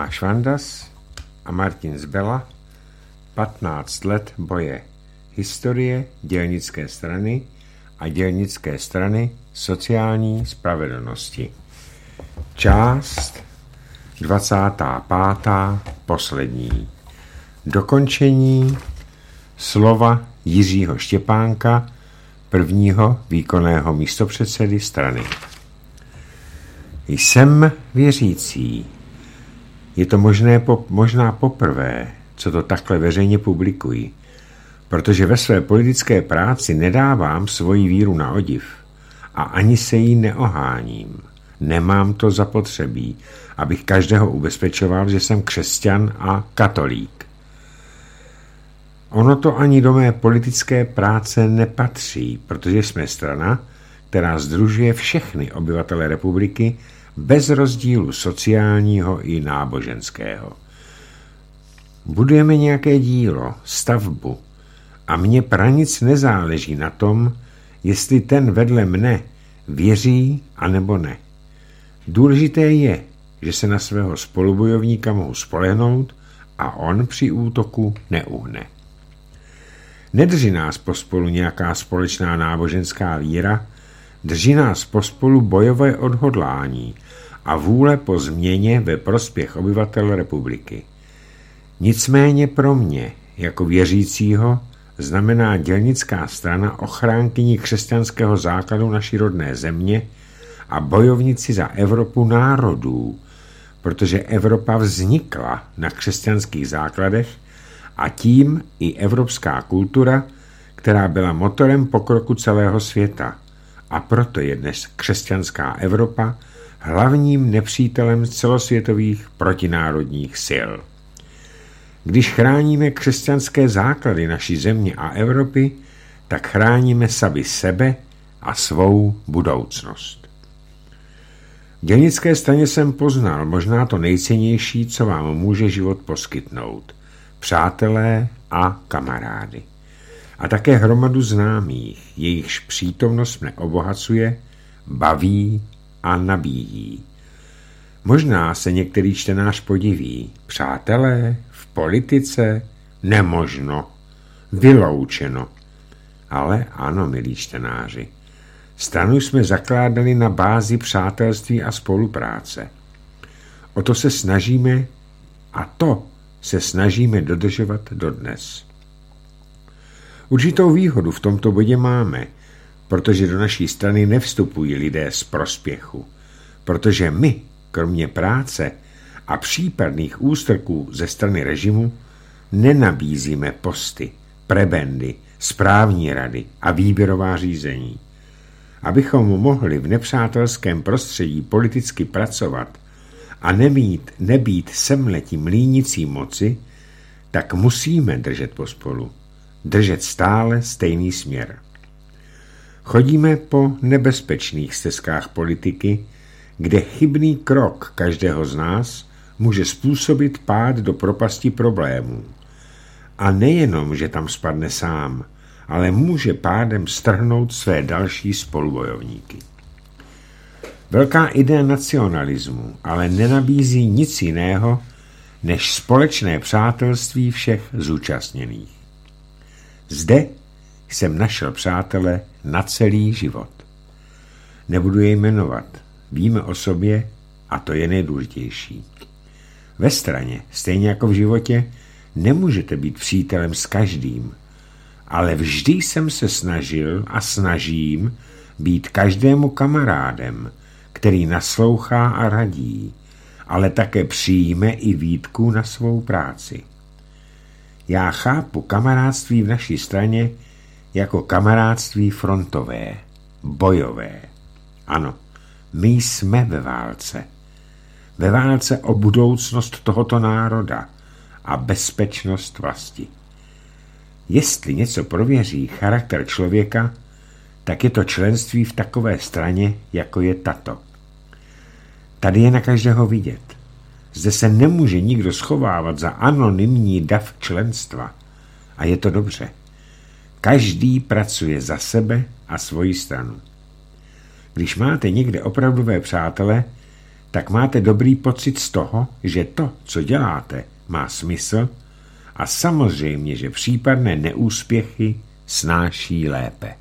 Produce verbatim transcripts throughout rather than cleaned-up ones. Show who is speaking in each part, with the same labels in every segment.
Speaker 1: Tomáš Vandas a Martin Zbela, patnáct let boje. Historie dělnické strany a dělnické strany sociální spravedlnosti. Část dvacátá pátá poslední. Dokončení slova Jiřího Štěpánka, prvního výkonného místopředsedy strany. Jsem věřící. Je to možné, možná poprvé, co to takhle veřejně publikuji, protože ve své politické práci nedávám svoji víru na odiv a ani se jí neoháním. Nemám to zapotřebí, abych každého ubezpečoval, že jsem křesťan a katolík. Ono to ani do mé politické práce nepatří, protože jsme strana, která sdružuje všechny obyvatele republiky bez rozdílu sociálního i náboženského. Budujeme nějaké dílo, stavbu a mně pranic nezáleží na tom, jestli ten vedle mne věří anebo ne. Důležité je, že se na svého spolubojovníka mohu spolehnout a on při útoku neuhne. Nedrží nás pospolu nějaká společná náboženská víra, drží nás pospolu bojové odhodlání a vůle po změně ve prospěch obyvatel republiky. Nicméně pro mě, jako věřícího, znamená dělnická strana ochránkyní křesťanského základu naší rodné země a bojovníci za Evropu národů, protože Evropa vznikla na křesťanských základech a tím i evropská kultura, která byla motorem pokroku celého světa. A proto je dnes křesťanská Evropa hlavním nepřítelem celosvětových protinárodních sil. Když chráníme křesťanské základy naší země a Evropy, tak chráníme sami sebe a svou budoucnost. V dělnické straně jsem poznal možná to nejcennější, co vám může život poskytnout. Přátelé a kamarády. A také hromadu známých, jejichž přítomnost mne obohacuje, baví a nabíjí. Možná se některý čtenář podiví. Přátelé v politice? Nemožno. Vyloučeno. Ale ano, milí čtenáři. Stranu jsme zakládali na bázi přátelství a spolupráce. O to se snažíme a to se snažíme dodržovat dodnes. Určitou výhodu v tomto bodě máme, protože do naší strany nevstupují lidé z prospěchu, protože my, kromě práce a případných ústrků ze strany režimu, nenabízíme posty, prebendy, správní rady a výběrová řízení. Abychom mohli v nepřátelském prostředí politicky pracovat a nemít, nebýt semletí mlýnicí moci, tak musíme držet pospolu. Držet stále stejný směr. Chodíme po nebezpečných stezkách politiky, kde chybný krok každého z nás může způsobit pád do propasti problémů. A nejenom, že tam spadne sám, ale může pádem strhnout své další spolubojovníky. Velká idea nacionalismu ale nenabízí nic jiného, než společné přátelství všech zúčastněných. Zde jsem našel přátele na celý život. Nebudu je jmenovat, víme o sobě a to je nejdůležitější. Ve straně, stejně jako v životě, nemůžete být přítelem s každým, ale vždy jsem se snažil a snažím být každému kamarádem, který naslouchá a radí, ale také přijme i výtku na svou práci. Já chápu kamarádství v naší straně jako kamarádství frontové, bojové. Ano, my jsme ve válce. Ve válce o budoucnost tohoto národa a bezpečnost vlasti. Jestli něco prověří charakter člověka, tak je to členství v takové straně, jako je tato. Tady je na každého vidět. Zde se nemůže nikdo schovávat za anonymní dav členstva. A je to dobře. Každý pracuje za sebe a svoji stranu. Když máte někde opravdové přátele, tak máte dobrý pocit z toho, že to, co děláte, má smysl a samozřejmě, že případné neúspěchy snáší lépe.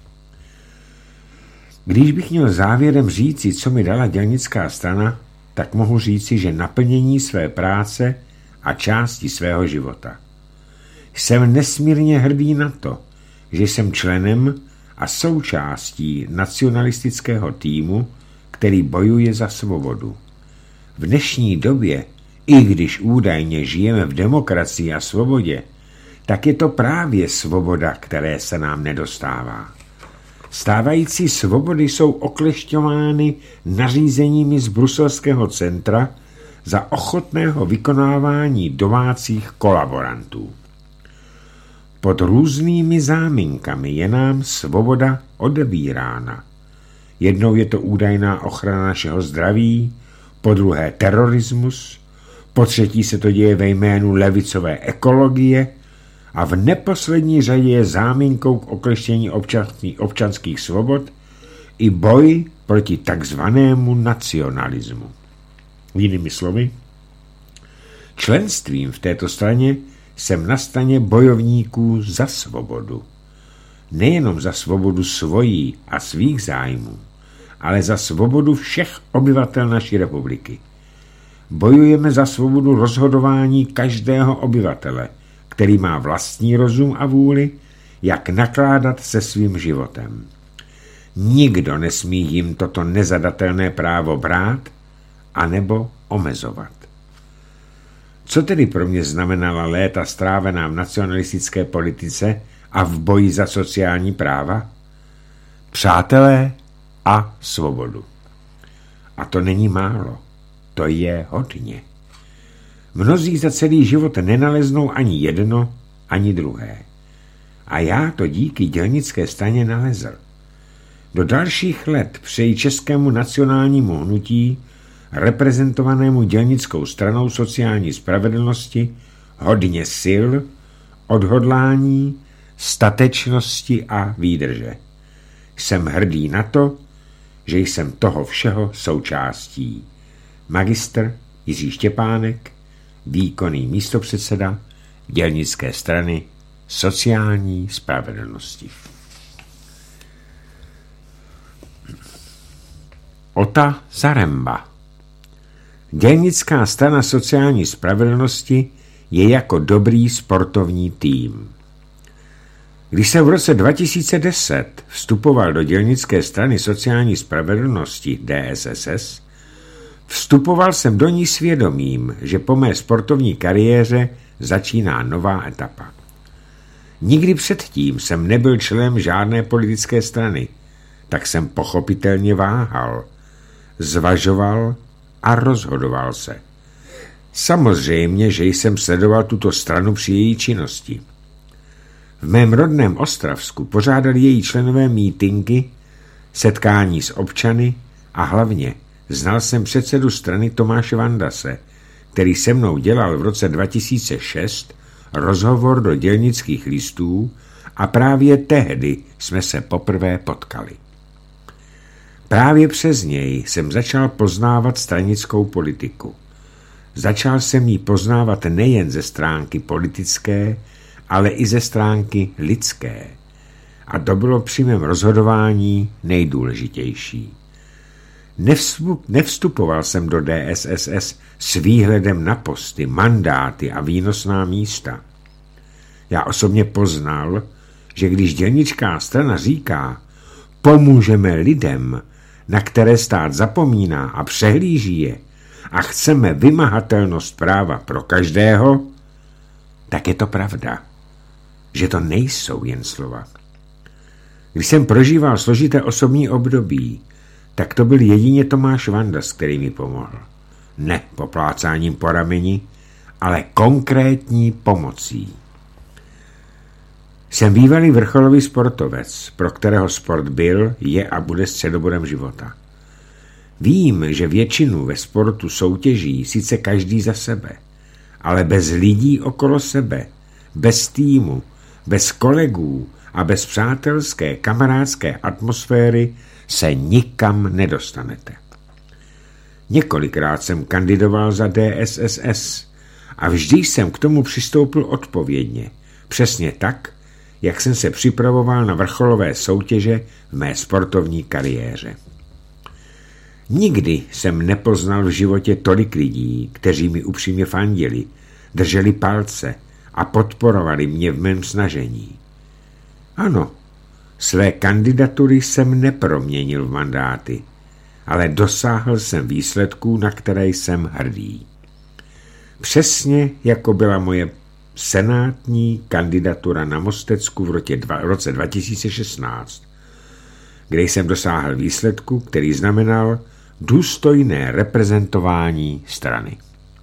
Speaker 1: Když bych měl závěrem říci, co mi dala dělnická strana, tak mohu říci, že naplnění své práce a části svého života. Jsem nesmírně hrdý na to, že jsem členem a součástí nacionalistického týmu, který bojuje za svobodu. V dnešní době, i když údajně žijeme v demokracii a svobodě, tak je to právě svoboda, které se nám nedostává. Stávající svobody jsou oklešťovány nařízeními z bruselského centra za ochotného vykonávání domácích kolaborantů. Pod různými záminkami je nám svoboda odebírána. Jednou je to údajná ochrana našeho zdraví, po druhé terorismus, po třetí se to děje ve jménu levicové ekologie a v neposlední řadě je záminkou k okleštění občanských svobod i boj proti takzvanému nacionalismu. Jinými slovy, členstvím v této straně jsem na straně bojovníků za svobodu. Nejenom za svobodu svojí a svých zájmů, ale za svobodu všech obyvatel naší republiky. Bojujeme za svobodu rozhodování každého obyvatele, který má vlastní rozum a vůli, jak nakládat se svým životem. Nikdo nesmí jim toto nezadatelné právo brát anebo omezovat. Co tedy pro mě znamenala léta strávená v nacionalistické politice a v boji za sociální práva? Přátelé a svobodu. A to není málo, to je hodně. Mnozí za celý život nenaleznou ani jedno, ani druhé. A já to díky dělnické straně nalezl. Do dalších let přeji českému nacionálnímu hnutí, reprezentovanému dělnickou stranou sociální spravedlnosti, hodně sil, odhodlání, statečnosti a výdrže. Jsem hrdý na to, že jsem toho všeho součástí. Magistr Jiří Štěpánek, výkonný místopředseda dělnické strany sociální spravedlnosti. Ota Zaremba. Dělnická strana sociální spravedlnosti je jako dobrý sportovní tým. Když jsem v roce dva tisíce deset vstupoval do dělnické strany sociální spravedlnosti D S S S, vstupoval jsem do ní svědomím, že po mé sportovní kariéře začíná nová etapa. Nikdy předtím jsem nebyl členem žádné politické strany, tak jsem pochopitelně váhal, zvažoval a rozhodoval se. Samozřejmě, že jsem sledoval tuto stranu při její činnosti. V mém rodném Ostravsku pořádali její členové mítinky, setkání s občany a hlavně znal jsem předsedu strany Tomáše Vandase, který se mnou dělal v roce dva tisíce šest rozhovor do dělnických listů a právě tehdy jsme se poprvé potkali. Právě přes něj jsem začal poznávat stranickou politiku. Začal jsem ji poznávat nejen ze stránky politické, ale i ze stránky lidské. A to bylo při mém rozhodování nejdůležitější. Nevstupoval jsem do D S S S s výhledem na posty, mandáty a výnosná místa. Já osobně poznal, že když dělnická strana říká, pomůžeme lidem, na které stát zapomíná a přehlíží je, a chceme vymahatelnost práva pro každého, tak je to pravda, že to nejsou jen slova. Když jsem prožíval složité osobní období, tak to byl jedině Tomáš Vandas, který mi pomohl. Ne poplácáním po rameni, ale konkrétní pomocí. Jsem bývalý vrcholový sportovec, pro kterého sport byl, je a bude středobodem života. Vím, že většinu ve sportu soutěží sice každý za sebe, ale bez lidí okolo sebe, bez týmu, bez kolegů a bez přátelské, kamarádské atmosféry se nikam nedostanete. Několikrát jsem kandidoval za D S S S a vždy jsem k tomu přistoupil odpovědně, přesně tak, jak jsem se připravoval na vrcholové soutěže v mé sportovní kariéře. Nikdy jsem nepoznal v životě tolik lidí, kteří mi upřímně fandili, drželi palce a podporovali mě v mém snažení. Ano, své kandidatury jsem neproměnil v mandáty, ale dosáhl jsem výsledků, na které jsem hrdý. Přesně jako byla moje senátní kandidatura na Mostecku v roce dva tisíce šestnáct, kde jsem dosáhl výsledku, který znamenal důstojné reprezentování strany.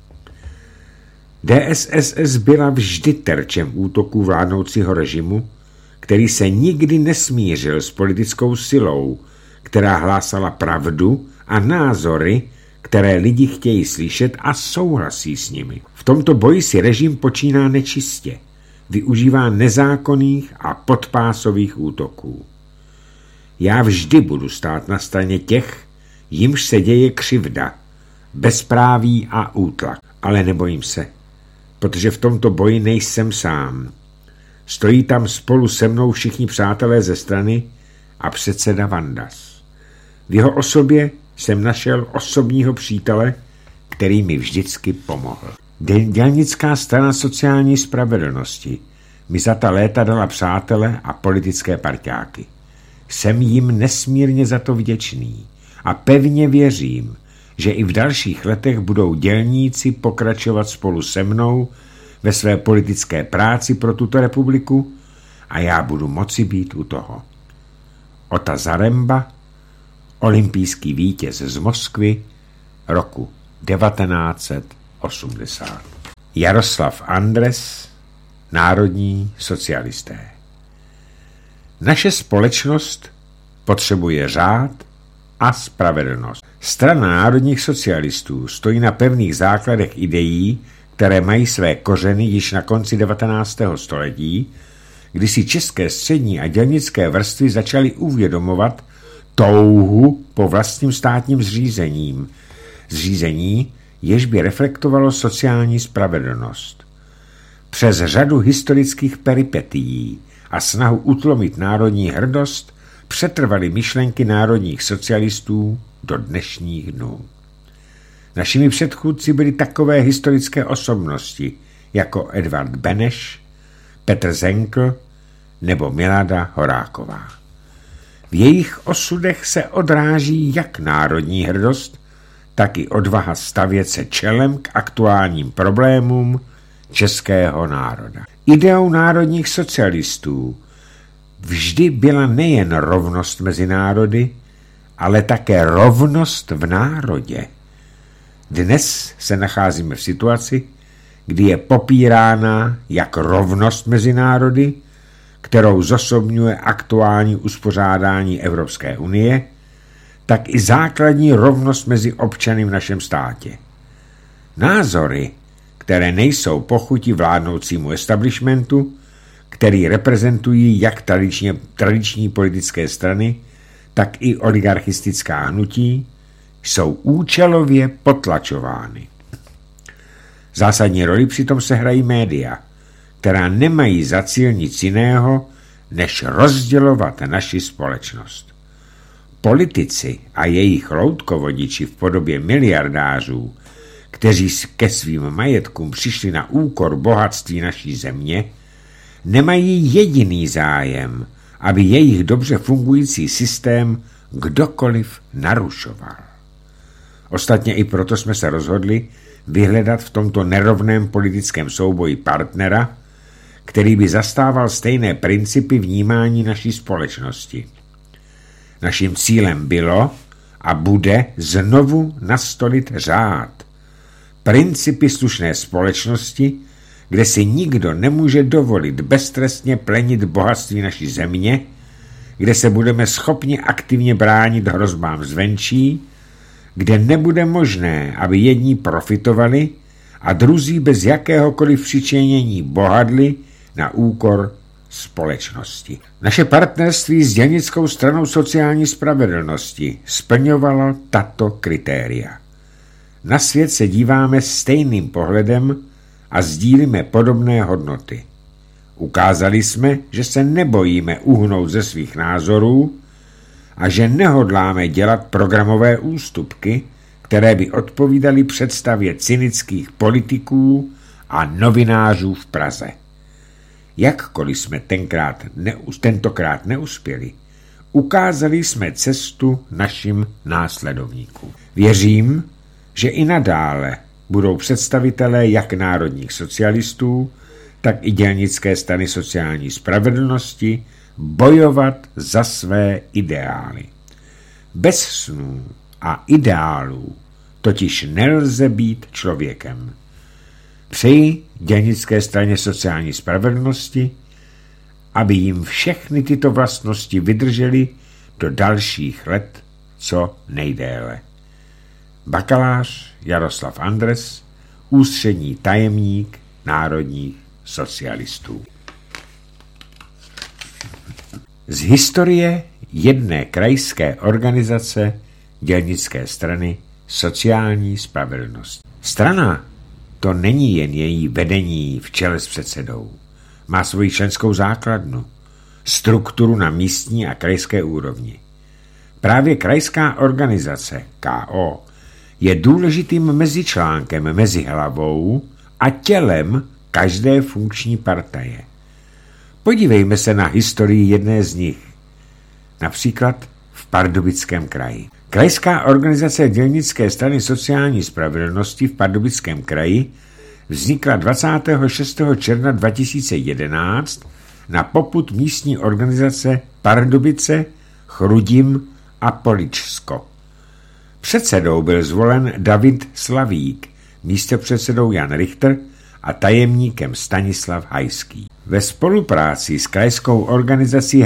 Speaker 1: D S S S byla vždy terčem útoků vládnoucího režimu, který se nikdy nesmířil s politickou silou, která hlásala pravdu a názory, které lidi chtějí slyšet a souhlasí s nimi. V tomto boji si režim počíná nečistě, využívá nezákonných a podpásových útoků. Já vždy budu stát na straně těch, jimž se děje křivda, bezpráví a útlak. Ale nebojím se, protože v tomto boji nejsem sám. Stojí tam spolu se mnou všichni přátelé ze strany a předseda Vandas. V jeho osobě jsem našel osobního přítele, který mi vždycky pomohl. Dělnická strana sociální spravedlnosti mi za ta léta dala přátele a politické parťáky. Jsem jim nesmírně za to vděčný a pevně věřím, že i v dalších letech budou dělníci pokračovat spolu se mnou ve své politické práci pro tuto republiku a já budu moci být u toho. Ota Zaremba, olympijský vítěz z Moskvy roku devatenáct set osmdesát. Jaroslav Andres, národní socialisté. Naše společnost potřebuje řád a spravedlnost. Strana národních socialistů stojí na pevných základech ideí, které mají své kořeny již na konci devatenáctého století, kdy si české střední a dělnické vrstvy začaly uvědomovat touhu po vlastním státním zřízením, zřízení, jež by reflektovalo sociální spravedlnost. Přes řadu historických peripetií a snahu utlomit národní hrdost přetrvaly myšlenky národních socialistů do dnešních dnů. Našimi předchůdci byly takové historické osobnosti jako Edvard Beneš, Petr Zenkl nebo Milada Horáková. V jejich osudech se odráží jak národní hrdost, tak i odvaha stavět se čelem k aktuálním problémům českého národa. Ideou národních socialistů vždy byla nejen rovnost mezi národy, ale také rovnost v národě. Dnes se nacházíme v situaci, kdy je popírána jak rovnost mezi národy, kterou zosobňuje aktuální uspořádání Evropské unie, tak i základní rovnost mezi občany v našem státě. Názory, které nejsou pochuti vládnoucímu establishmentu, který reprezentují jak tradičně, tradiční politické strany, tak i oligarchistická hnutí, jsou účelově potlačovány. Zásadní roli přitom sehrají média, která nemají za cíl nic jiného, než rozdělovat naši společnost. Politici a jejich loutkovodiči v podobě miliardářů, kteří ke svým majetkům přišli na úkor bohatství naší země, nemají jediný zájem, aby jejich dobře fungující systém kdokoliv narušoval. Ostatně i proto jsme se rozhodli vyhledat v tomto nerovném politickém souboji partnera, který by zastával stejné principy vnímání naší společnosti. Naším cílem bylo a bude znovu nastolit řád, principy slušné společnosti, kde si nikdo nemůže dovolit beztrestně plenit bohatství naší země, kde se budeme schopni aktivně bránit hrozbám zvenčí, kde nebude možné, aby jedni profitovali a druzí bez jakéhokoliv přičinění bohatli na úkor společnosti. Naše partnerství s dělnickou stranou sociální spravedlnosti splňovalo tato kritéria. Na svět se díváme stejným pohledem a sdílíme podobné hodnoty. Ukázali jsme, že se nebojíme uhnout ze svých názorů a že nehodláme dělat programové ústupky, které by odpovídaly představě cynických politiků a novinářů v Praze. Jakkoliv jsme tenkrát neus, tentokrát neuspěli, ukázali jsme cestu našim následovníkům. Věřím, že i nadále budou představitelé jak národních socialistů, tak i dělnické strany sociální spravedlnosti bojovat za své ideály. Bez snů a ideálů totiž nelze být člověkem. Přeji dělnické straně sociální spravedlnosti, aby jim všechny tyto vlastnosti vydržely do dalších let co nejdéle. Bakalář Jaroslav Andres, ústřední tajemník národních socialistů. Z historie jedné krajské organizace dělnické strany sociální spravedlnosti. Strana to není jen její vedení v čele s předsedou. Má svoji členskou základnu, strukturu na místní a krajské úrovni. Právě krajská organizace K O je důležitým mezičlánkem mezi hlavou a tělem každé funkční partaje. Podívejme se na historii jedné z nich, například v Pardubickém kraji. Krajská organizace dělnické strany sociální spravedlnosti v Pardubickém kraji vznikla dvacátého šestého června dva tisíce jedenáct na popud místní organizace Pardubice, Chrudim a Poličsko. Předsedou byl zvolen David Slavík, místopředsedou Jan Richter a tajemníkem Stanislav Hajský. Ve spolupráci s krajskou organizací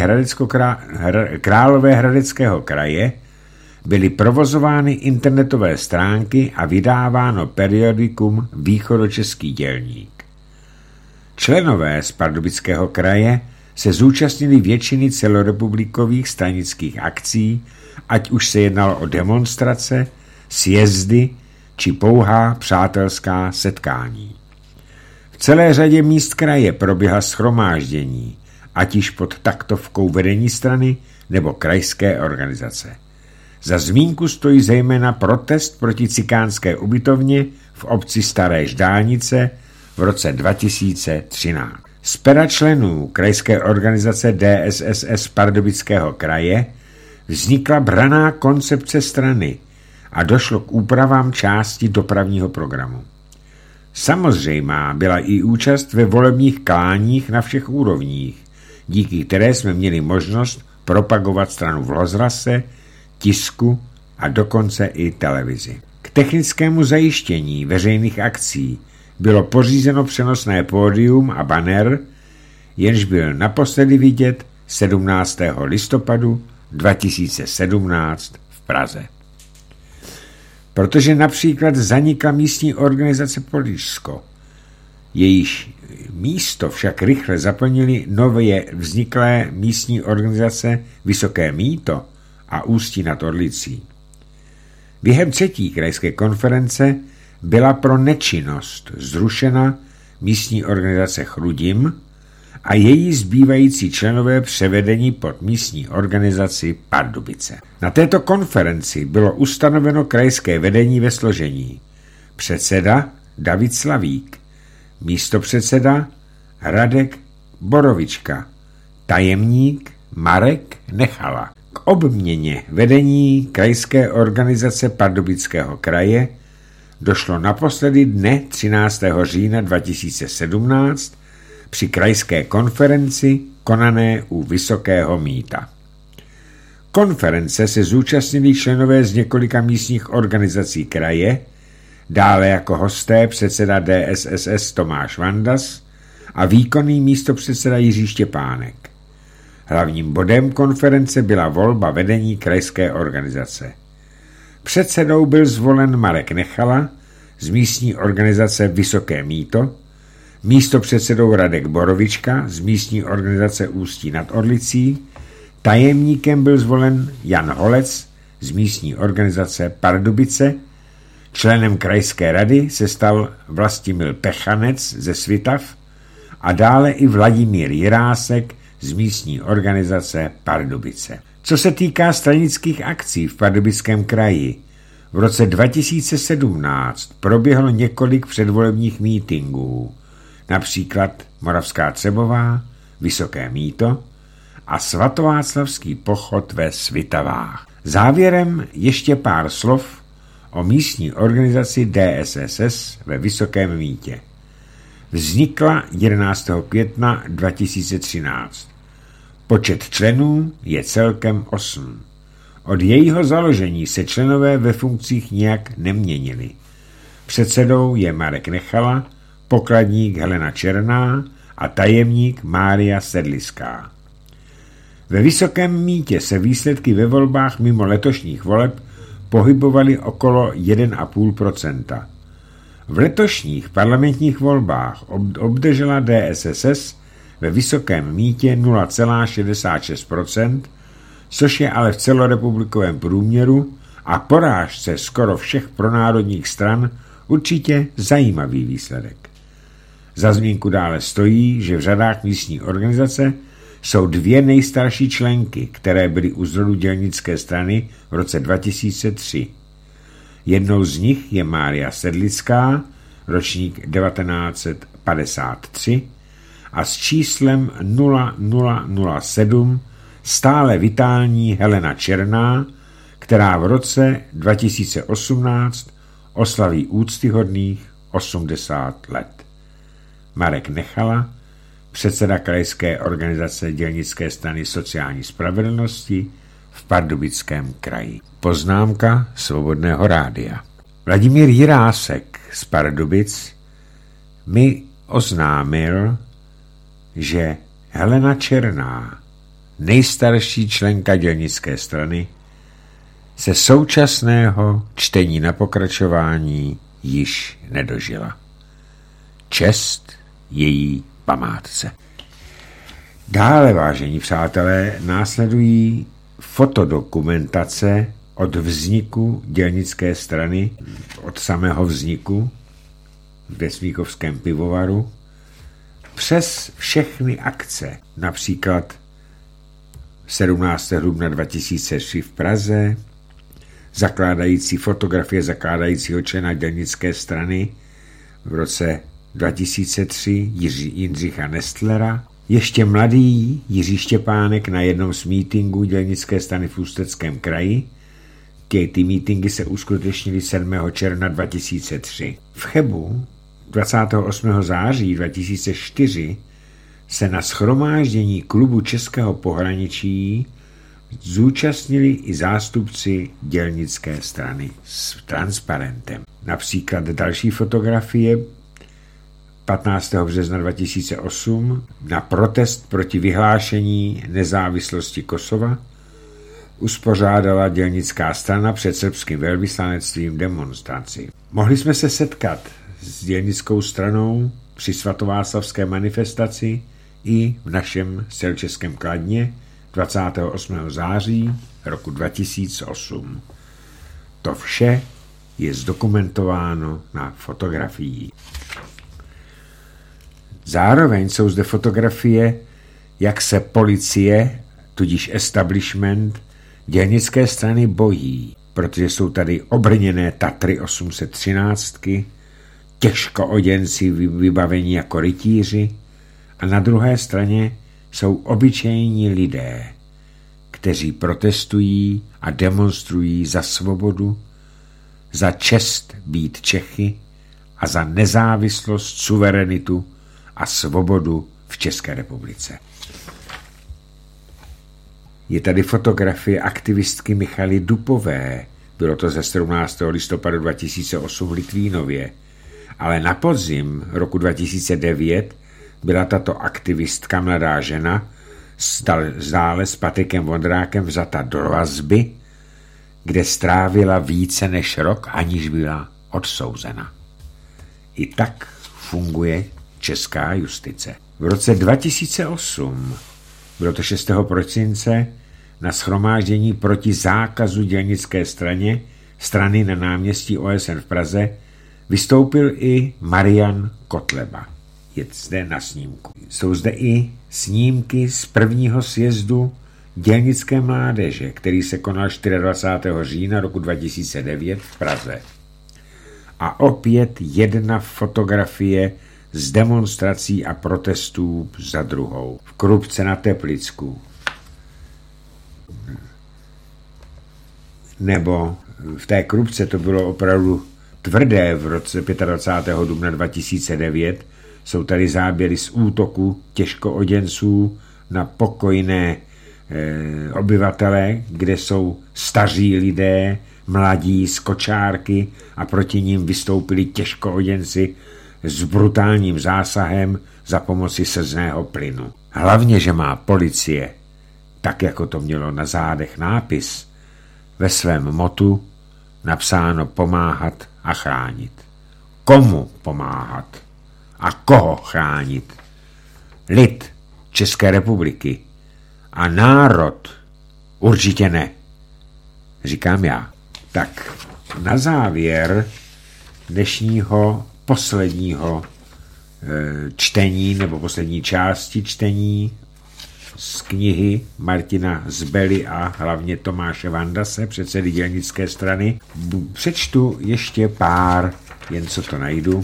Speaker 1: Královéhradeckého kraje byly provozovány internetové stránky a vydáváno periodikum Východočeský dělník. Členové z Pardubického kraje se zúčastnili většiny celorepublikových stranických akcí, ať už se jednalo o demonstrace, sjezdy či pouhá přátelská setkání. V celé řadě míst kraje proběhla shromáždění, ať již pod taktovkou vedení strany nebo krajské organizace. Za zmínku stojí zejména protest proti cikánské ubytovně v obci Staré Ždálnice v roce dva tisíce třináct. Z pera členů krajské organizace D S S S Pardubického kraje vznikla branná koncepce strany a došlo k úpravám části dopravního programu. Samozřejmá byla i účast ve volebních kláních na všech úrovních, díky které jsme měli možnost propagovat stranu v rozhlase, tisku a dokonce i televizi. K technickému zajištění veřejných akcí bylo pořízeno přenosné pódium a banner, jenž byl naposledy vidět sedmnáctého listopadu dva tisíce sedmnáct v Praze. Protože například zanikla místní organizace Poličsko, jejíž místo však rychle zaplnili nově vzniklé místní organizace Vysoké Mýto a Ústí nad Orlicí. Během třetí krajské konference byla pro nečinnost zrušena místní organizace Chrudim a její zbývající členové převedení pod místní organizaci Pardubice. Na této konferenci bylo ustanoveno krajské vedení ve složení: předseda David Slavík, místopředseda Radek Borovička, tajemník Marek Nechala. K obměně vedení krajské organizace Pardubického kraje došlo naposledy dne třináctého října dva tisíce sedmnáct při krajské konferenci konané u Vysokého Mýta. Konference se zúčastnili členové z několika místních organizací kraje, dále jako hosté předseda D S S S Tomáš Vandas a výkonný místopředseda Jiří Štěpánek. Hlavním bodem konference byla volba vedení krajské organizace. Předsedou byl zvolen Marek Nechala z místní organizace Vysoké Mýto, místopředsedou Radek Borovička z místní organizace Ústí nad Orlicí, tajemníkem byl zvolen Jan Holec z místní organizace Pardubice, Členem krajské rady se stal Vlastimil Pechanec ze Svitav a dále i Vladimír Jirásek z místní organizace Pardubice. Co se týká stranických akcí v Pardubickém kraji, v roce dva tisíce sedmnáct proběhlo několik předvolebních mítinků, například Moravská Třebová, Vysoké Mýto a svatováclavský pochod ve Svitavách. Závěrem ještě pár slov o místní organizaci D S S S ve Vysokém Mýtě. Vznikla jedenáctého května dva tisíce třináct. Počet členů je celkem osm. Od jejího založení se členové ve funkcích nijak neměnili. Předsedou je Marek Nechala, pokladník Helena Černá a tajemník Mária Sedliská. Ve Vysokém Mýtě se výsledky ve volbách mimo letošních voleb pohybovaly okolo jedna celá pět procenta. V letošních parlamentních volbách obdržela D S S S ve Vysokém Mýtě nula celá šedesát šest procenta, což je ale v celorepublikovém průměru a porážce skoro všech pronárodních stran určitě zajímavý výsledek. Za zmínku dále stojí, že v řadách místní organizace jsou dvě nejstarší členky, které byly u zrodu dělnické strany v roce dva tisíce tři. Jednou z nich je Mária Sedlická, ročník devatenáct set padesát tři, a s číslem nula nula nula sedm stále vitální Helena Černá, která v roce dva tisíce osmnáct oslaví úctyhodných osmdesát let. Marek Nechala, předseda krajské organizace dělnické strany sociální spravedlnosti v Pardubickém kraji. Poznámka Svobodného rádia. Vladimír Jirásek z Pardubic mi oznámil, že Helena Černá, nejstarší členka dělnické strany, se současného čtení na pokračování již nedožila. Čest její památce. Dále, vážení přátelé, následují fotodokumentace od vzniku dělnické strany, od samého vzniku ve Smíchovském pivovaru, přes všechny akce, například sedmnáctého dubna dva tisíce tři v Praze, zakládající fotografie zakládajícího člena dělnické strany v roce dva tisíce tři Jiří Jindřicha Nestlera, ještě mladý Jiří Štěpánek na jednom z mítinků dělnické strany v Ústeckém kraji. Ty, ty mítinky se uskutečnily sedmého června dva tisíce tři. V Chebu dvacátého osmého září dva tisíce čtyři se na shromáždění klubu Českého pohraničí zúčastnili i zástupci dělnické strany s transparentem. Například další fotografie patnáctého března dva tisíce osm na protest proti vyhlášení nezávislosti Kosova uspořádala dělnická strana před srbským velvyslanectvím demonstraci. Mohli jsme se setkat s dělnickou stranou při svatováclavské manifestaci i v našem středočeském Kladně dvacátého osmého září roku dva tisíce osm. To vše je zdokumentováno na fotografii. Zároveň jsou zde fotografie, jak se policie, tudíž establishment, dělnické strany bojí, protože jsou tady obrněné Tatry osm set třináct, těžko oděnci vybavení jako rytíři a na druhé straně jsou obyčejní lidé, kteří protestují a demonstrují za svobodu, za čest být Čechy a za nezávislost, suverenitu a svobodu v České republice. Je tady fotografie aktivistky Michaly Dupové. Bylo to ze sedmnáctého listopadu dva tisíce osm v Litvínově. Ale na podzim roku dva tisíce devět byla tato aktivistka, mladá žena, dále s Patrikem Vondrákem vzata do vazby, kde strávila více než rok, aniž byla odsouzena. I tak funguje česká justice. V roce dva tisíce osm, bylo to šestého prosince, na shromáždění proti zákazu dělnické straně strany na náměstí O S N v Praze vystoupil i Marian Kotleba. Je zde na snímku. Jsou zde i snímky z prvního sjezdu dělnické mládeže, který se konal dvacátého čtvrtého října roku dva tisíce devět v Praze. A opět jedna fotografie z demonstrací a protestů za druhou. V Krupce na Teplicku. Nebo v té Krupce to bylo opravdu tvrdé v roce dvacátého pátého dubna dva tisíce devět. Jsou tady záběry z útoku těžkooděnců na pokojné e, obyvatele, kde jsou staří lidé, mladí z kočárky a proti ním vystoupili těžkooděnci s brutálním zásahem za pomoci slzného plynu. Hlavně, že má policie, tak jako to mělo na zádech nápis, ve svém motu napsáno pomáhat a chránit. Komu pomáhat a koho chránit? Lid České republiky a národ určitě ne, říkám já. Tak na závěr dnešního posledního čtení nebo poslední části čtení z knihy Martina Zbely a hlavně Tomáše Vandase, předsedy dělnické strany, přečtu ještě pár, jen co to najdu,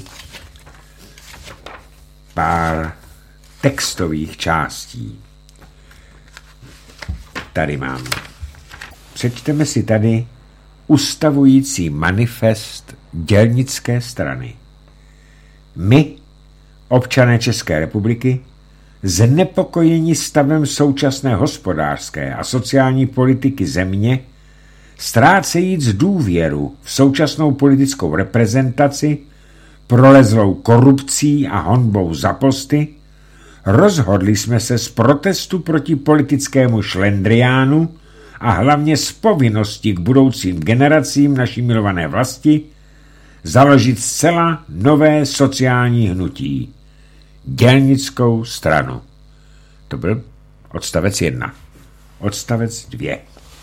Speaker 1: pár textových částí. Tady mám. Přečteme si tady ustavující manifest dělnické strany. My, občané České republiky, znepokojeni stavem současné hospodářské a sociální politiky země, ztrácejíc důvěru v současnou politickou reprezentaci, prolezlou korupcí a honbou za posty, rozhodli jsme se z protestu proti politickému šlendriánu a hlavně z povinnosti k budoucím generacím naší milované vlasti založit zcela nové sociální hnutí. Dělnickou stranu. To byl odstavec jedna. Odstavec dvě.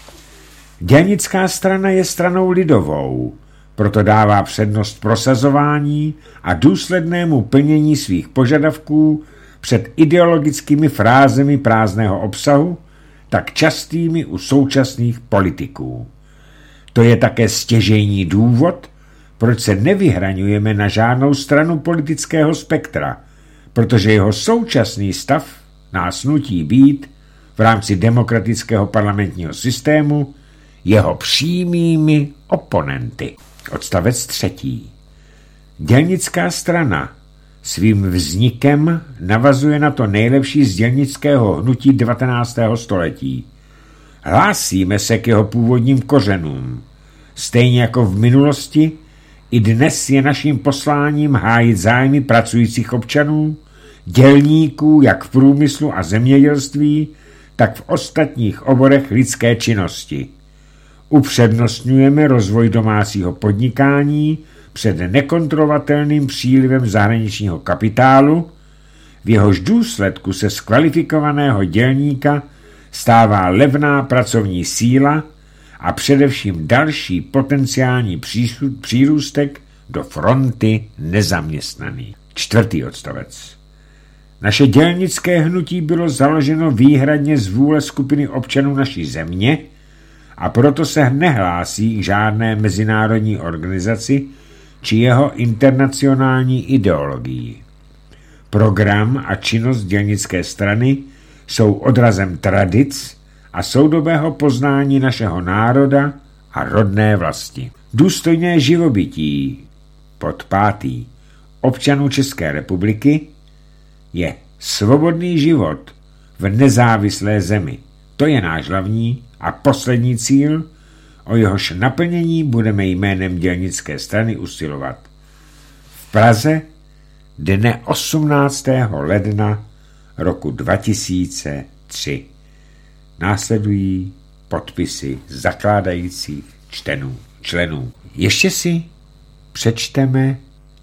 Speaker 1: Dělnická strana je stranou lidovou, proto dává přednost prosazování a důslednému plnění svých požadavků před ideologickými frázemi prázdného obsahu, tak častými u současných politiků. To je také stěžejní důvod, proč se nevyhraňujeme na žádnou stranu politického spektra, protože jeho současný stav nás nutí být v rámci demokratického parlamentního systému jeho přímými oponenty. Odstavec třetí. Dělnická strana svým vznikem navazuje na to nejlepší z dělnického hnutí devatenáctého století. Hlásíme se k jeho původním kořenům. Stejně jako v minulosti, i dnes je naším posláním hájit zájmy pracujících občanů, dělníků jak v průmyslu a zemědělství, tak v ostatních oborech lidské činnosti. Upřednostňujeme rozvoj domácího podnikání před nekontrolovatelným přílivem zahraničního kapitálu, v jehož důsledku se z kvalifikovaného dělníka stává levná pracovní síla a především další potenciální přírůstek do fronty nezaměstnaných. Čtvrtý odstavec. Naše dělnické hnutí bylo založeno výhradně z vůle skupiny občanů naší země a proto se nehlásí k žádné mezinárodní organizaci či jeho internacionální ideologii. Program a činnost dělnické strany jsou odrazem tradic a soudobého poznání našeho národa a rodné vlasti. Důstojné živobytí pod pátý občanů České republiky je svobodný život v nezávislé zemi. To je náš hlavní a poslední cíl, o jehož naplnění budeme jménem dělnické strany usilovat. V Praze dne osmnáctého ledna roku dva tisíce tři. Následují podpisy zakládajících čtenů, členů. Ještě si přečteme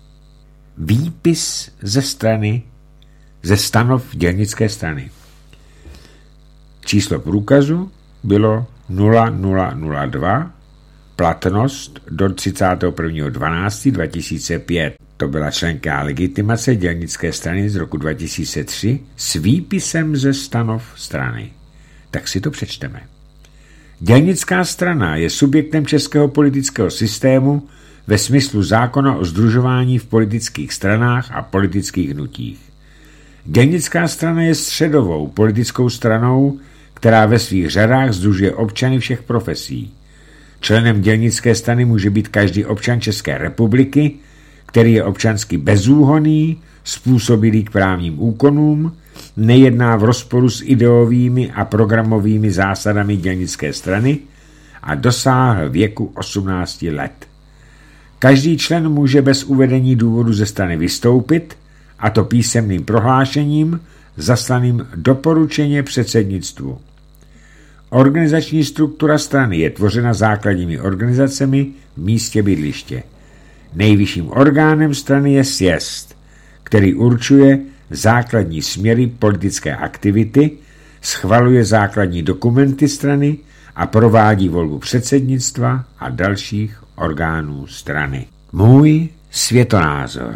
Speaker 1: výpis ze strany, ze stanov dělnické strany. Číslo průkazu bylo nula nula nula dva, platnost do třicátého prvního dvanáctého dva tisíce pět. To byla členka legitimace dělnické strany z roku dva tisíce tři s výpisem ze stanov strany. Tak si to přečteme. Dělnická strana je subjektem českého politického systému ve smyslu zákona o sdružování v politických stranách a politických hnutích. Dělnická strana je středovou politickou stranou, která ve svých řadách sdružuje občany všech profesí. Členem dělnické strany může být každý občan České republiky, který je občansky bezúhonný, způsobilý k právním úkonům, nejedná v rozporu s ideovými a programovými zásadami dělnické strany a dosáhl věku osmnácti let. Každý člen může bez uvedení důvodu ze strany vystoupit, a to písemným prohlášením, zaslaným doporučeně předsednictvu. Organizační struktura strany je tvořena základními organizacemi v místě bydliště. Nejvyšším orgánem strany je sjezd, který určuje základní směry politické aktivity, schvaluje základní dokumenty strany a provádí volbu předsednictva a dalších orgánů strany. Můj světonázor.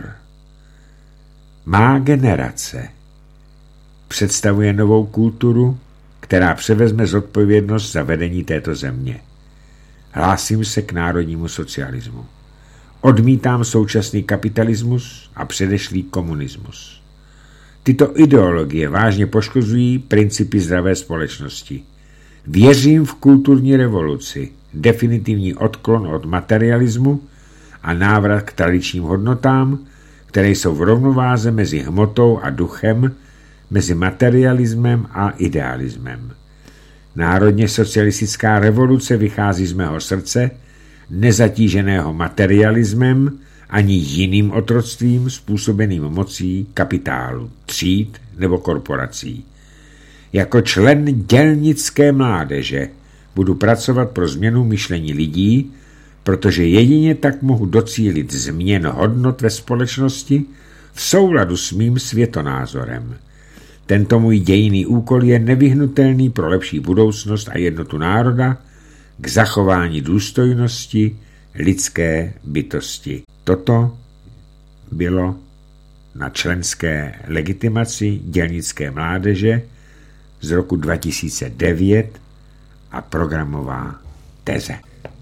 Speaker 1: Má generace představuje novou kulturu, která převezme zodpovědnost za vedení této země. Hlásím se k národnímu socialismu. Odmítám současný kapitalismus a předešlý komunismus. Tyto ideologie vážně poškozují principy zdravé společnosti. Věřím v kulturní revoluci, definitivní odklon od materialismu a návrat k tradičním hodnotám, které jsou v rovnováze mezi hmotou a duchem, mezi materialismem a idealismem. Národně socialistická revoluce vychází z mého srdce, nezatíženého materialismem ani jiným otroctvím způsobeným mocí kapitálu, tříd nebo korporací. Jako člen dělnické mládeže budu pracovat pro změnu myšlení lidí, protože jedině tak mohu docílit změn hodnot ve společnosti v souladu s mým světonázorem. Tento můj dějinný úkol je nevyhnutelný pro lepší budoucnost a jednotu národa k zachování důstojnosti lidské bytosti. Toto bylo na členské legitimaci dělnické mládeže z roku dva tisíce devět a programová teze.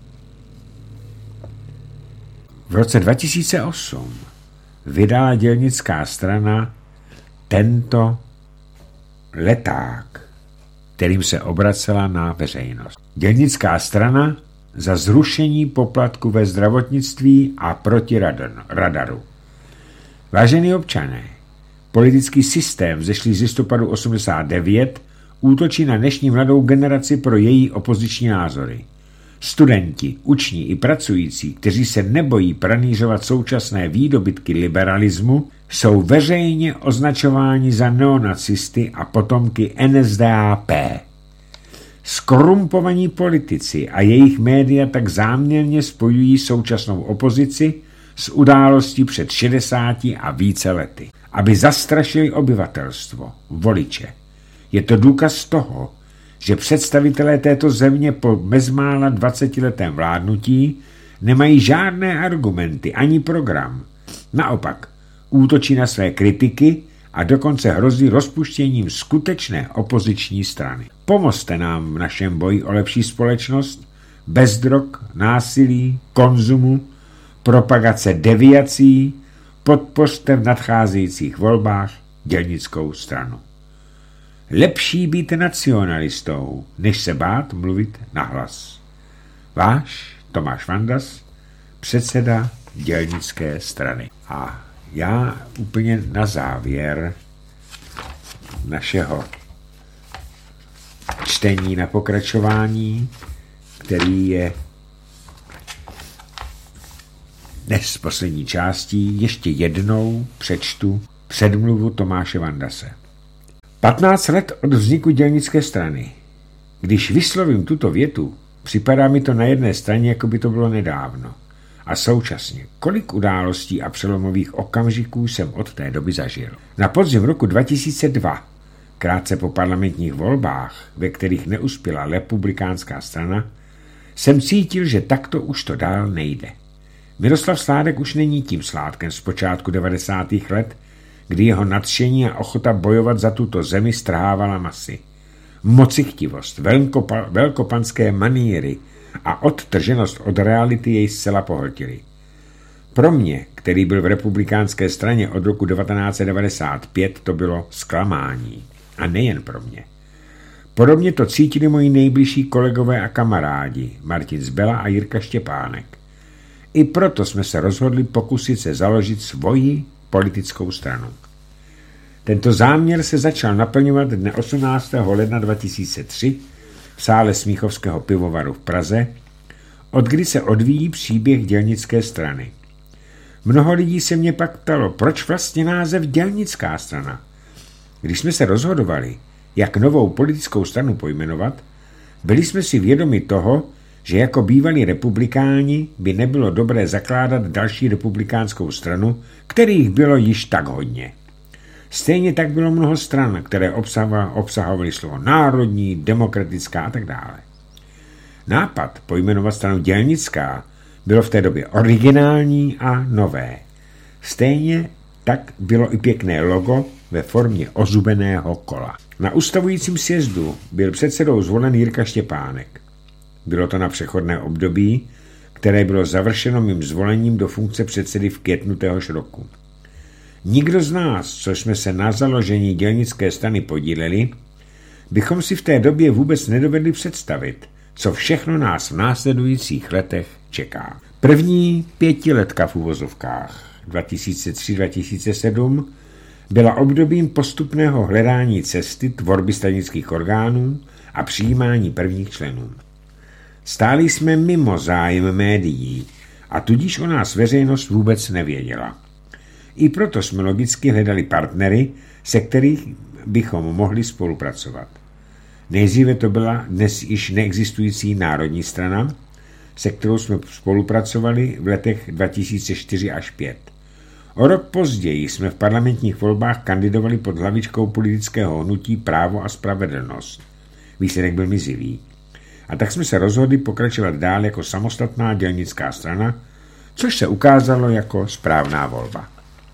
Speaker 1: V roce dva tisíce osm vydala dělnická strana tento leták, kterým se obracela na veřejnost. Dělnická strana za zrušení poplatku ve zdravotnictví a proti radaru. Vážení občané, politický systém vzešlý z listopadu osmdesát devět útočí na dnešní mladou generaci pro její opoziční názory. Studenti, uční i pracující, kteří se nebojí pranířovat současné výdobytky liberalismu, jsou veřejně označováni za neonacisty a potomky N S D A P. Skorumpovaní politici a jejich média tak záměrně spojují současnou opozici s událostí před šedesáti a více lety, aby zastrašili obyvatelstvo, voliče. Je to důkaz toho, že představitelé této země po bezmála dvacetiletém vládnutí nemají žádné argumenty ani program. Naopak, útočí na své kritiky a dokonce hrozí rozpuštěním skutečné opoziční strany. Pomozte nám v našem boji o lepší společnost, bez drog, násilí, konzumu, propagace deviací, podpořte v nadcházejících volbách dělnickou stranu. Lepší být nacionalistou, než se bát mluvit nahlas. Váš Tomáš Vandas, předseda dělnické strany. A já úplně na závěr našeho čtení na pokračování, který je dnes poslední částí, ještě jednou přečtu předmluvu Tomáše Vandase. patnáct let od vzniku dělnické strany. Když vyslovím tuto větu, připadá mi to na jedné straně, jako by to bylo nedávno. A současně, kolik událostí a přelomových okamžiků jsem od té doby zažil. Na podzim roku dva tisíce dva, krátce po parlamentních volbách, ve kterých neuspěla republikánská strana, jsem cítil, že takto už to dál nejde. Miroslav Sládek už není tím Sládkem z počátku devadesátých let, kdy jeho nadšení a ochota bojovat za tuto zemi strhávala masy. Mocichtivost, velkopa, velkopanské maníry a odtrženost od reality jej zcela pohltily. Pro mě, který byl v republikánské straně od roku devatenáct set devadesát pět, to bylo zklamání. A nejen pro mě. Podobně to cítili moji nejbližší kolegové a kamarádi, Martin Zbela a Jirka Štěpánek. I proto jsme se rozhodli pokusit se založit svoji politickou stranu. Tento záměr se začal naplňovat dne osmnáctého ledna dva tisíce tři v sále Smíchovského pivovaru v Praze, odkdy se odvíjí příběh dělnické strany. Mnoho lidí se mě pak ptalo, proč vlastně název dělnická strana. Když jsme se rozhodovali, jak novou politickou stranu pojmenovat, byli jsme si vědomi toho, že jako bývalí republikáni by nebylo dobré zakládat další republikánskou stranu, kterých bylo již tak hodně. Stejně tak bylo mnoho stran, které obsahovaly slovo národní, demokratická a tak dále. Nápad pojmenovat stranu dělnická bylo v té době originální a nové. Stejně tak bylo i pěkné logo ve formě ozubeného kola. Na ustavujícím sjezdu byl předsedou zvolen Jirka Štěpánek. Bylo to na přechodné období, které bylo završeno mým zvolením do funkce předsedy v květnu téhož roku. Nikdo z nás, co jsme se na založení dělnické strany podíleli, bychom si v té době vůbec nedovedli představit, co všechno nás v následujících letech čeká. První pětiletka v uvozovkách dva tisíce tři dva tisíce sedm byla obdobím postupného hledání cesty tvorby stranických orgánů a přijímání prvních členů. Stáli jsme mimo zájem médií a tudíž o nás veřejnost vůbec nevěděla. I proto jsme logicky hledali partnery, se kterých bychom mohli spolupracovat. Nejdříve to byla dnes již neexistující Národní strana, se kterou jsme spolupracovali v letech dva tisíce čtyři až pět. O rok později jsme v parlamentních volbách kandidovali pod hlavičkou politického hnutí Právo a spravedlnost. Výsledek byl mizivý. A tak jsme se rozhodli pokračovat dál jako samostatná dělnická strana, což se ukázalo jako správná volba.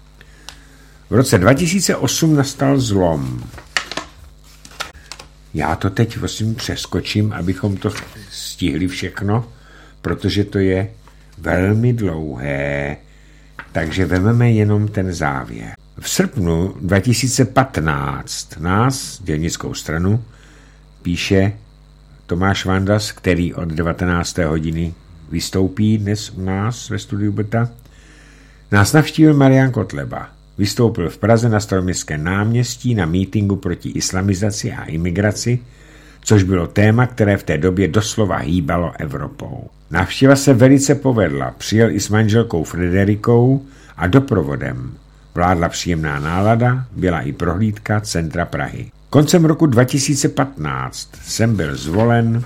Speaker 1: V roce dva tisíce osm nastal zlom. Já to teď vlastně přeskočím, abychom to stihli všechno, protože to je velmi dlouhé, takže vezmeme jenom ten závěr. V srpnu dva tisíce patnáct nás, dělnickou stranu, píše Tomáš Vandas, který od devatenácté hodiny vystoupí dnes u nás ve studiu Beta. Nás navštívil Marian Kotleba. Vystoupil v Praze na Staroměstském náměstí na mítinku proti islamizaci a imigraci, což bylo téma, které v té době doslova hýbalo Evropou. Návštěva se velice povedla, přijel i s manželkou Frederikou a doprovodem. Vládla příjemná nálada, byla i prohlídka centra Prahy. Koncem roku dva tisíce patnáct jsem byl zvolen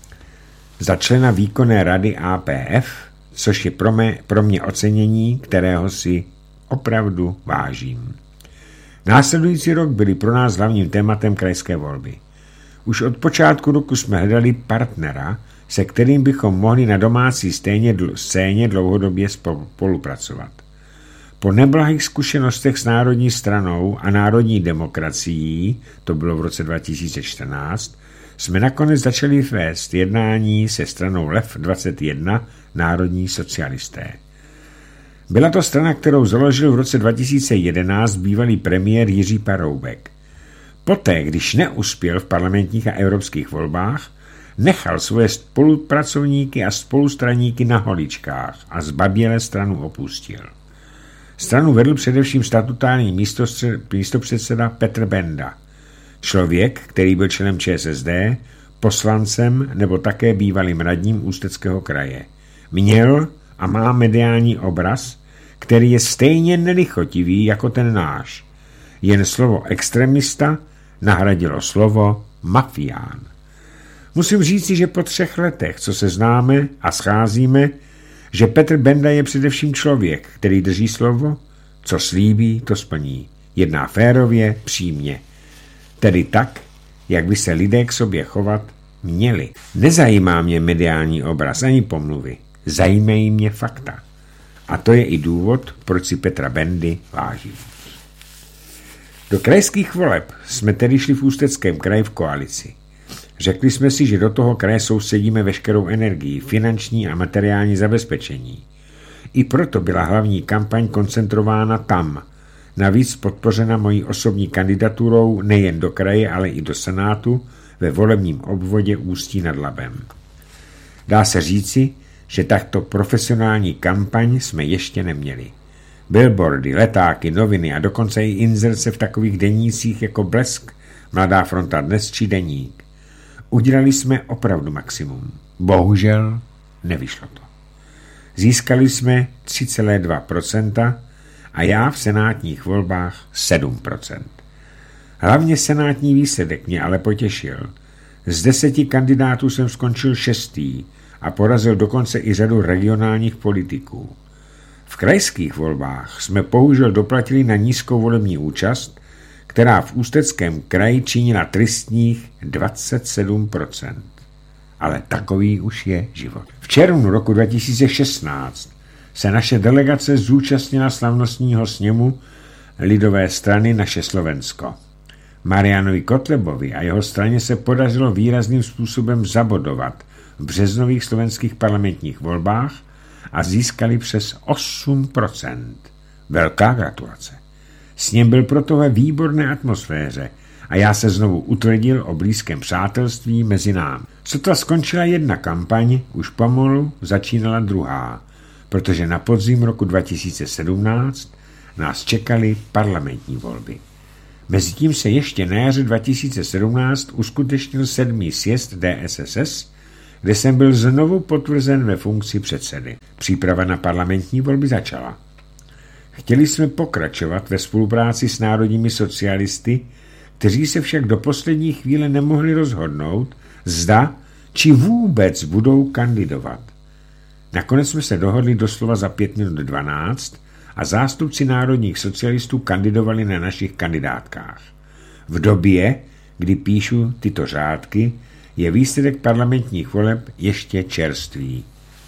Speaker 1: za člena výkonné rady A P F, což je pro mě, pro mě ocenění, kterého si opravdu vážím. Následující rok byly pro nás hlavním tématem krajské volby. Už od počátku roku jsme hledali partnera, se kterým bychom mohli na domácí stejně dl- scéně dlouhodobě spolupracovat. Po neblahých zkušenostech s Národní stranou a národní demokracií, to bylo v roce dva tisíce čtrnáct, jsme nakonec začali vést jednání se stranou L E V dvacet jedna Národní socialisté. Byla to strana, kterou založil v roce dva tisíce jedenáct bývalý premiér Jiří Paroubek. Poté, když neuspěl v parlamentních a evropských volbách, nechal svoje spolupracovníky a spolustraníky na holičkách a zbaběle stranu opustil. Stranu vedl především statutární místopředseda Petr Benda, člověk, který byl členem Č S S D, poslancem nebo také bývalým radním Ústeckého kraje. Měl a má mediální obraz, který je stejně nelichotivý jako ten náš. Jen slovo extremista nahradilo slovo mafián. Musím říci, že po třech letech, co se známe a scházíme, že Petr Benda je především člověk, který drží slovo, co slíbí, to splní. Jedná férově, přímě. Tedy tak, jak by se lidé k sobě chovat měli. Nezajímá mě mediální obraz ani pomluvy. Zajímají mě fakta. A to je i důvod, proč si Petra Bendy vážím. Do krajských voleb jsme tedy šli v Ústeckém kraji v koalici. Řekli jsme si, že do toho kraje soustředíme veškerou energii, finanční a materiální zabezpečení. I proto byla hlavní kampaň koncentrována tam, navíc podpořena mojí osobní kandidaturou nejen do kraje, ale i do Senátu ve volebním obvodě Ústí nad Labem. Dá se říci, že takto profesionální kampaň jsme ještě neměli. Billboardy, letáky, noviny a dokonce i inzerce v takových denících jako Blesk, Mladá fronta dnes či Deník. Udělali jsme opravdu maximum. Bohužel nevyšlo to. Získali jsme tři celá dva procenta a já v senátních volbách sedm procent. Hlavně senátní výsledek mě ale potěšil. Z deseti kandidátů jsem skončil šestý a porazil dokonce i řadu regionálních politiků. V krajských volbách jsme bohužel doplatili na nízkou volební účast, která v Ústeckém kraji činila tristních dvacet sedm procent. Ale takový už je život. V červnu roku dva tisíce šestnáct se naše delegace zúčastnila slavnostního sněmu lidové strany Naše Slovensko. Marianovi Kotlebovi a jeho straně se podařilo výrazným způsobem zabodovat v březnových slovenských parlamentních volbách a získali přes osm procent. Velká gratulace. Sněm byl proto ve výborné atmosféře a já se znovu utvrdil o blízkém přátelství mezi námi. Sotva skončila jedna kampaň, už pomalu začínala druhá, protože na podzim roku dva tisíce sedmnáct nás čekaly parlamentní volby. Mezitím se ještě na jaře dva tisíce sedmnáct uskutečnil sedmý sjezd D S S S, kde jsem byl znovu potvrzen ve funkci předsedy. Příprava na parlamentní volby začala. Chtěli jsme pokračovat ve spolupráci s národními socialisty, kteří se však do poslední chvíle nemohli rozhodnout, zda či vůbec budou kandidovat. Nakonec jsme se dohodli doslova za pět minut dvanáct a zástupci národních socialistů kandidovali na našich kandidátkách. V době, kdy píšu tyto řádky, je výsledek parlamentních voleb ještě čerstvý.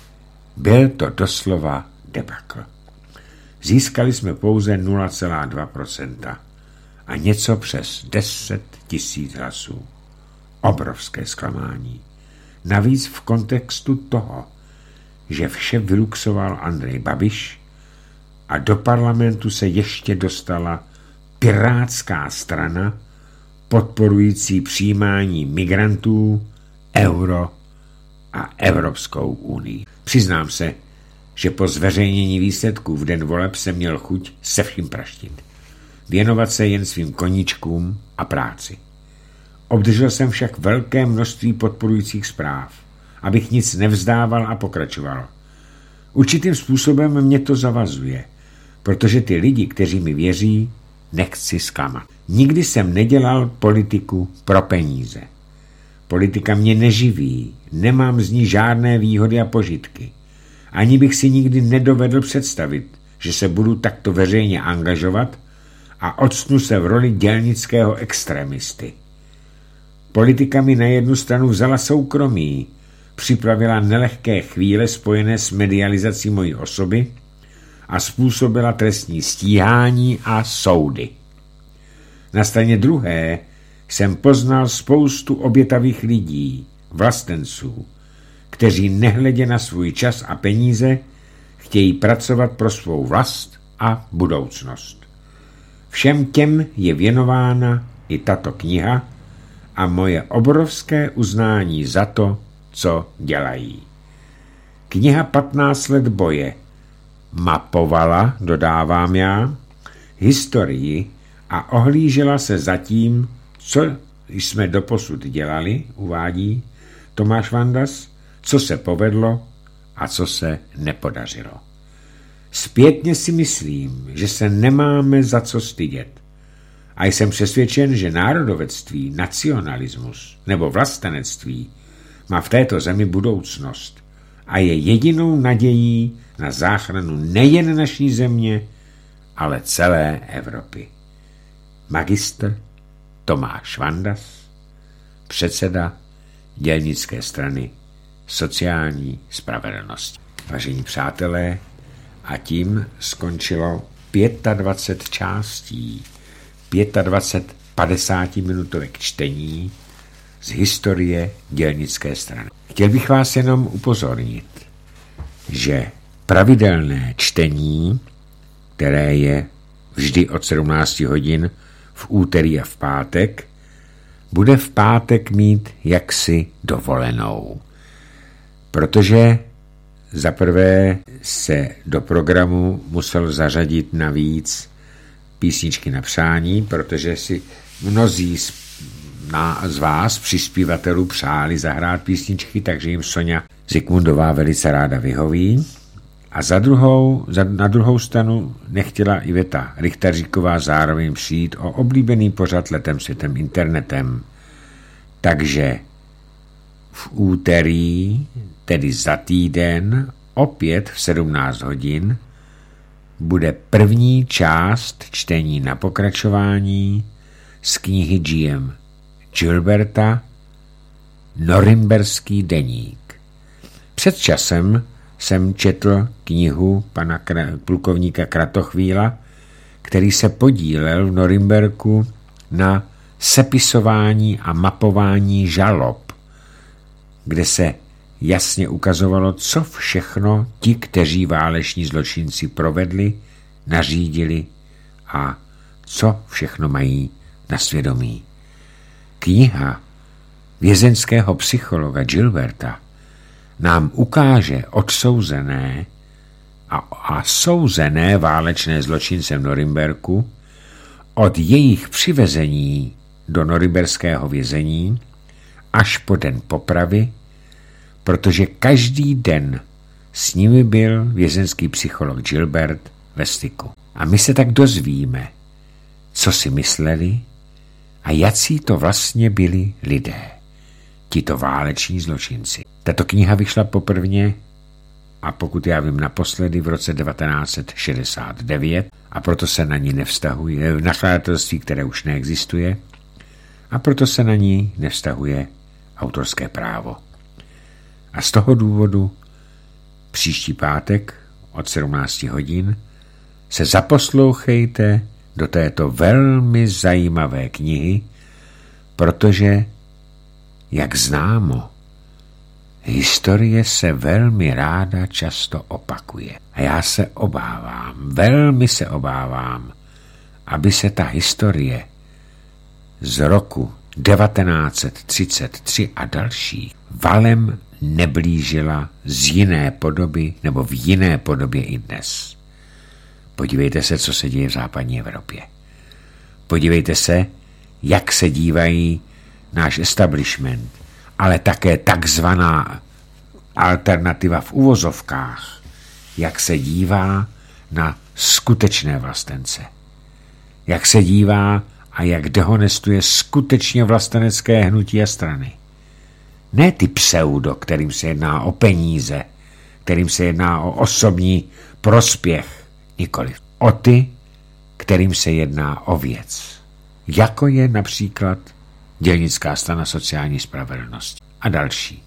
Speaker 1: Byl to doslova debakl. Získali jsme pouze nula celá dva procenta a něco přes deset tisíc hlasů. Obrovské zklamání. Navíc v kontextu toho, že vše vyluxoval Andrej Babiš a do parlamentu se ještě dostala pirátská strana podporující přijímání migrantů, euro a Evropskou unii. Přiznám se, že po zveřejnění výsledků v den voleb jsem měl chuť se vším praštit. Věnovat se jen svým koníčkům a práci. Obdržel jsem však velké množství podporujících zpráv, abych nic nevzdával a pokračoval. Určitým způsobem mě to zavazuje, protože ty lidi, kteří mi věří, nechci zklamat. Nikdy jsem nedělal politiku pro peníze. Politika mě neživí, nemám z ní žádné výhody a požitky. Ani bych si nikdy nedovedl představit, že se budu takto veřejně angažovat a octnu se v roli dělnického extremisty. Politika mi na jednu stranu vzala soukromí, připravila nelehké chvíle spojené s medializací mojí osoby a způsobila trestní stíhání a soudy. Na straně druhé jsem poznal spoustu obětavých lidí, vlastenců, kteří nehledě na svůj čas a peníze chtějí pracovat pro svou vlast a budoucnost. Všem těm je věnována i tato kniha a moje obrovské uznání za to, co dělají. Kniha patnáct let boje mapovala, dodávám já, historii a ohlížela se za tím, co jsme doposud dělali, uvádí Tomáš Vandas, co se povedlo a co se nepodařilo. Zpětně si myslím, že se nemáme za co stydět. A jsem přesvědčen, že národovectví, nacionalismus nebo vlastenectví má v této zemi budoucnost a je jedinou nadějí na záchranu nejen naší země, ale celé Evropy. Magistr Tomáš Vandas, předseda dělnické strany sociální spravedlnosti. Vážení přátelé, a tím skončilo dvacet pět částí, dvacet pět padesátiminutové čtení z historie dělnické strany. Chtěl bych vás jenom upozornit, že pravidelné čtení, které je vždy od sedmnácti hodin v úterý a v pátek, bude v pátek mít jaksi dovolenou. Protože za prvé se do programu musel zařadit navíc písničky na přání, protože si mnozí z, na, z vás, přispívatelů, přáli zahrát písničky, takže jim Soňa Zikmundová velice ráda vyhoví. A za druhou, za, na druhou stranu nechtěla Iveta Richteříková zároveň přijít o oblíbený pořad Letem světem internetem. Takže v úterý, tedy za týden, opět v sedmnáct hodin, bude první část čtení na pokračování z knihy G M Gilberta Norimberský deník. Před časem jsem četl knihu pana plukovníka Kratochvíla, který se podílel v Norimberku na sepisování a mapování žalob, kde se jasně ukazovalo, co všechno ti, kteří váleční zločinci provedli, nařídili a co všechno mají na svědomí. Kniha vězeňského psychologa Gilberta nám ukáže odsouzené a, a souzené válečné zločince v Norimberku od jejich přivezení do norimberského vězení až po den popravy, protože každý den s nimi byl vězeňský psycholog Gilbert ve styku. A my se tak dozvíme, co si mysleli a jací to vlastně byli lidé, tito váleční zločinci. Tato kniha vyšla poprvně a pokud já vím naposledy v roce devatenáct set šedesát devět a proto se na ní nevztahuje, v nakladatelství, které už neexistuje, a proto se na ní nevztahuje autorské právo. A z toho důvodu příští pátek od sedmnácti hodin se zaposlouchejte do této velmi zajímavé knihy, protože, jak známo, historie se velmi ráda často opakuje. A já se obávám, velmi se obávám, aby se ta historie z roku devatenáct set třicet tři a další valem neblížila z jiné podoby nebo v jiné podobě i dnes. Podívejte se, co se děje v západní Evropě. Podívejte se, jak se dívají náš establishment, ale také takzvaná alternativa v uvozovkách, jak se dívá na skutečné vlastence. Jak se dívá a jak dehonestuje skutečně vlastenecké hnutí a strany. Ne ty pseudo, kterým se jedná o peníze, kterým se jedná o osobní prospěch, nikoliv. O ty, kterým se jedná o věc. Jako je například dělnická strana sociální spravedlnosti a další.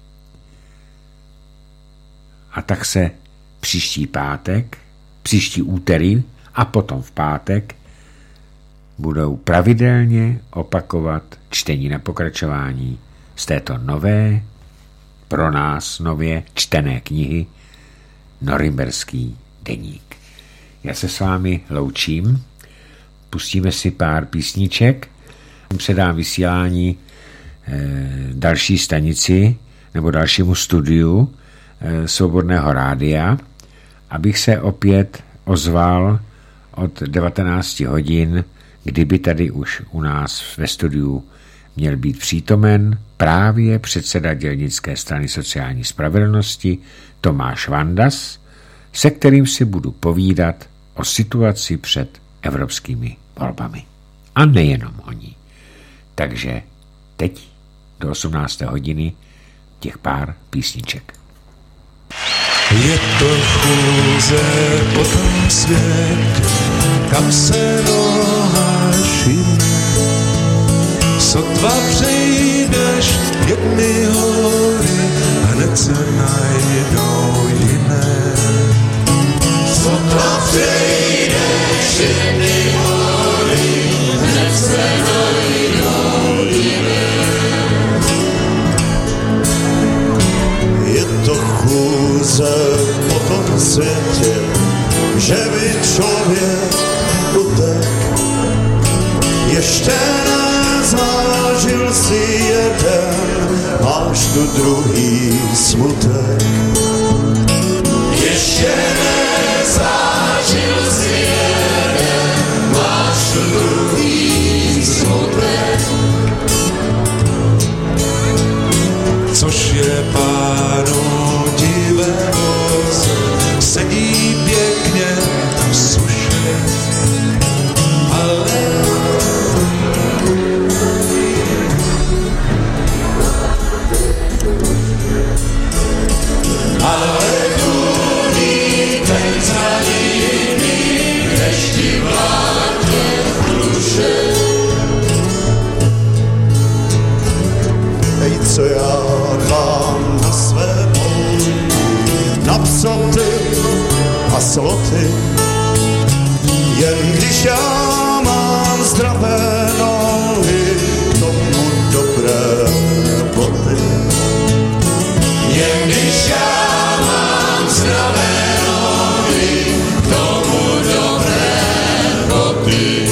Speaker 1: A tak se příští pátek, příští úterý a potom v pátek budou pravidelně opakovat čtení na pokračování z této nové, pro nás nově čtené knihy Norimberský deník. Já se s vámi loučím, pustíme si pár písniček, předám vysílání e, další stanici nebo dalšímu studiu e, Svobodného rádia, abych se opět ozval od devatenácti hodin, kdyby tady už u nás ve studiu měl být přítomen právě předseda dělnické strany sociální spravedlnosti Tomáš Vandas, se kterým si budu povídat o situaci před evropskými volbami. A nejenom o ní. Takže teď do osmnácté hodiny těch pár písniček.
Speaker 2: Je to chůze po tom světě, kam se rohášíme. Sotva přejdeš jedny hory, hned se najdou jiné. Sotva přejdeš jedny hory, hned se najdou jiné. Je to chůze po tom světě, že by člověk utek. Ještě nezvážil si jeden, máš tu druhý smutek. Ještě nezvážil si jeden, máš tu druhý smutek. Což je pánu divého, sedí pěkně v suše, ale ale důlí ten zraněný, dešti vládne v duše. Hej, co já dám na své pouti, na psoty a sloty, jen když já mám zdravé nohy, tomu dobré boty. Jen když já mám zdravé nohy, tomu dobré boty.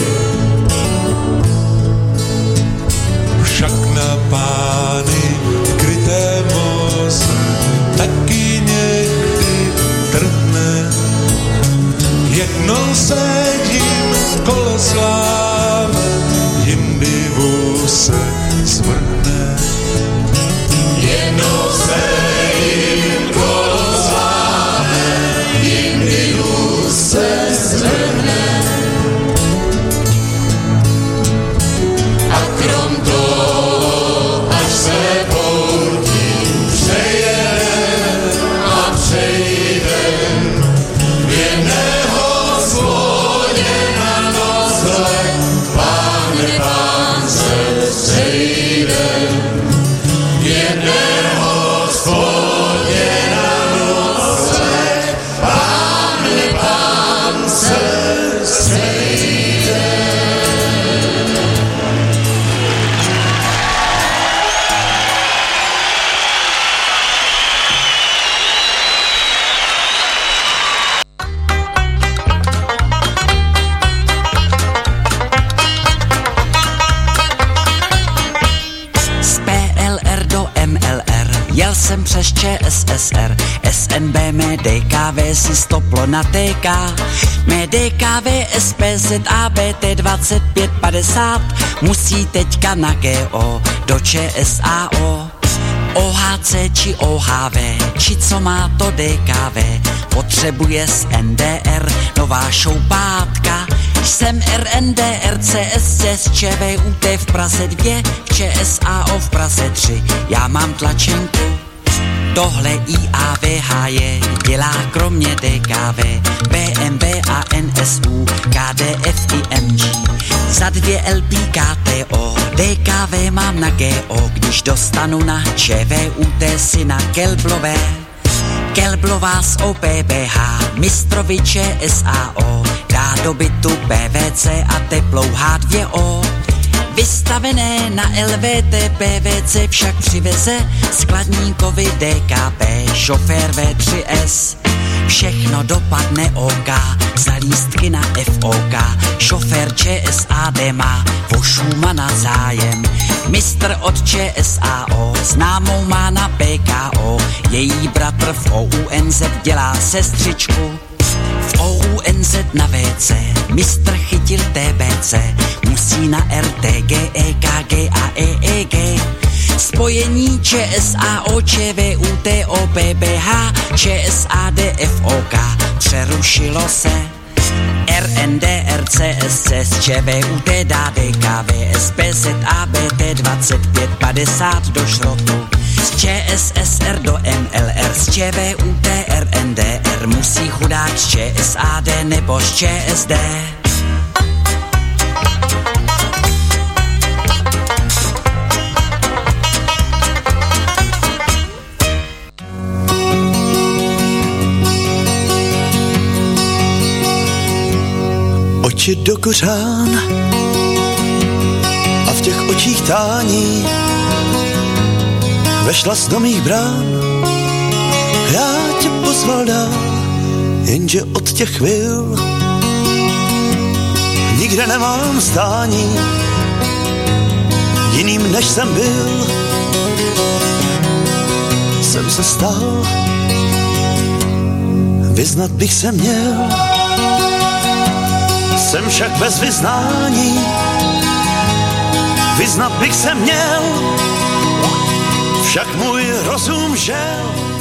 Speaker 2: Však na pány kryté moze taky někdy trhne. Jednou sedím v kole slávy, jindy vůz se zvrhne. Jednou sedím kolo slávy, jindy vůz se zvrhne. A krom toho, až se poutím přejedem a přejdem, v jedné hospodě na nocleh, Pane, Pán se sejdem. V jedné hospodě na nocleh, Pane, Pán se sejdem.
Speaker 3: Jel jsem přes ČSSR, S N B, mé D K V si stoplo na T K. Mé D K V, S P Z A, B T dvacet pět padesát musí teďka na G O do Č S A O. O H C či O H V, či co má to D K V, potřebuje z N D R nová šoupátka. Jsem R N D R C S C S Č V U T v Praze dvě, v Č S A O v Praze tři, já mám tlačenku. Tohle I A V H je dělá kromě D K V, B M W a N S U, K D F i M G. Za dvě L P K T O, D K V mám na G O, když dostanu na Č V U T si na Kelblové. Kelblová z O P B H, mistrovi Č S A O, dá do bytu P V C a teplou H dvě O. Vystavené na L V T P V C však přiveze skladníkovi D K P, šofér V tři S. Všechno dopadne OK, za lístky na F O K, šofér Č S A D má o Schumana zájem. Mistr od Č S A O známou má na P K O, její bratr v O U N Z dělá sestřičku. V O U N Z na V C mistr chytil T B C, musí na R T G, E K G a E E G. Spojení Č S A O, Č V U T, O P B H, Č S A D F O K přerušilo se. R N D R C S C S Č V U T dá D K V, S P Z A B T dvacet pět padesát do šrotu. Z Č S S R do M L R, z Č V U T R N D R musí chudák z Č S A D nebo z Č S D.
Speaker 2: oči do kořán a v těch očích tání vešla do mých brán. Já tě pozval dál, jenže od těch chvil nikde nemám stání, jiným než jsem byl, jsem se stal, vyznat bych se měl, jsem však bez vyznání, vyznat bych se měl, však můj rozum žel.